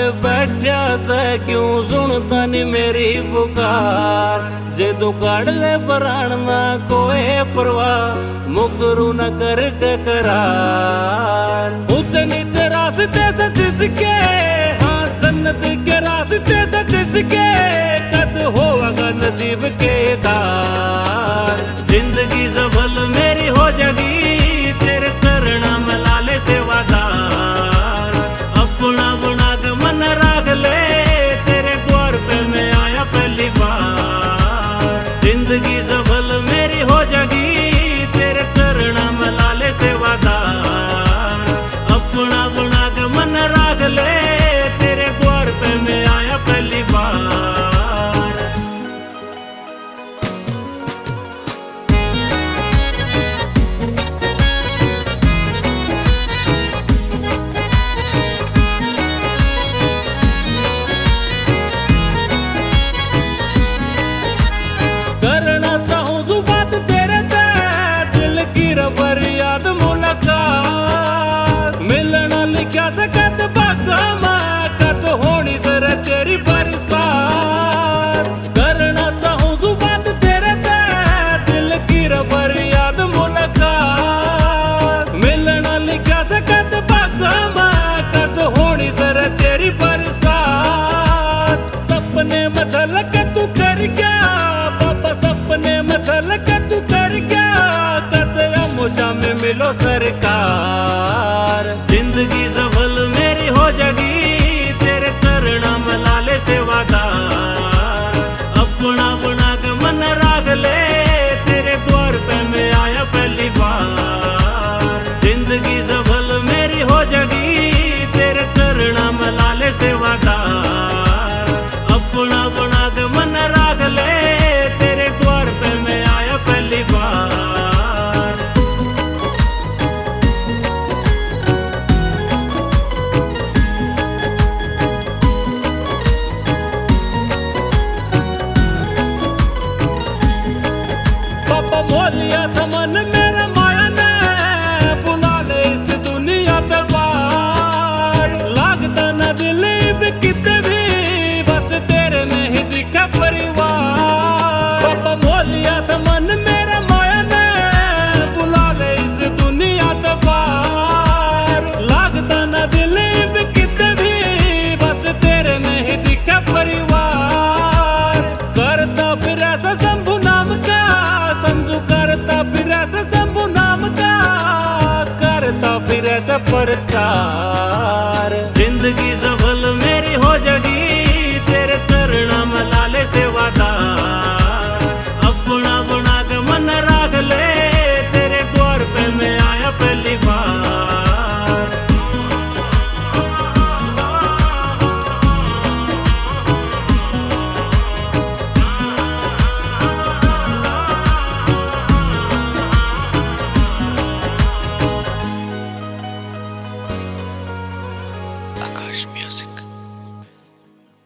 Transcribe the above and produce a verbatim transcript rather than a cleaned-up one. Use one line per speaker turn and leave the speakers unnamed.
बैठा से क्यों सुनता नी मेरी पुकार। जे तू काढ़ ले प्राण ना कोई परवाह मुकरू न करके करार। ऊंचे नीचे रास्ते से जिसके हाँ जन्नत के रास्ते से जिसके कद होगा नसीब के तार। जिंदगी सफल मेरी हो जाएगी तेरे चरण में लाले सेवादार। अपना बना के मन राग ले तेरे द्वार पे मैं आया पहली बार। जिंदगी सफल मेरी हो जाएगी तेरे चरण में लाले सेवादार। अपना बना के मन राग ले तेरे द्वार पे मैं आया पहली बार। करना चाहूं जो बात तेरे ते दिल की रबर याद मुलाकात। मिलना लिखा से कद भागा मैं कद होनी सर तेरी बरसात। करना चाहूं जो बात तेरे ते दिल की रबर याद मुलाकात। मिलना लिखा से कद भागा मैं कद होनी सर तेरी बरसात। सपने में झलक तू कर क्या सपने में झलक तू कर क्या कदम में मिलो सरकार। जिंदगी सफल मेरी हो जाएगी तेरे चरण में लाले सेवादार। अपना बना के मन राग ले तेरे द्वार पे मैं आया पहली बार। जिंदगी सफल मेरी हो जाएगी तेरे चरण में लाले सेवादार। अपना बना के मन राग ले मोलिया था मन मेरा माया ने बुला ले इस दुनिया ते पार। लागता न दिल भी कितने भी बस तेरे में ही दिखा परिवार। पापा मोलिया था मन मेरा माया ने बुला ले इस दुनिया ते पार। लागता न दिल भी कितने भी बस तेरे में ही दिखा परिवार। करता फिर ऐसा शंभु नाम का संजू करता फिर ऐसा शंभु नाम का करता फिर ऐसा प्रचार।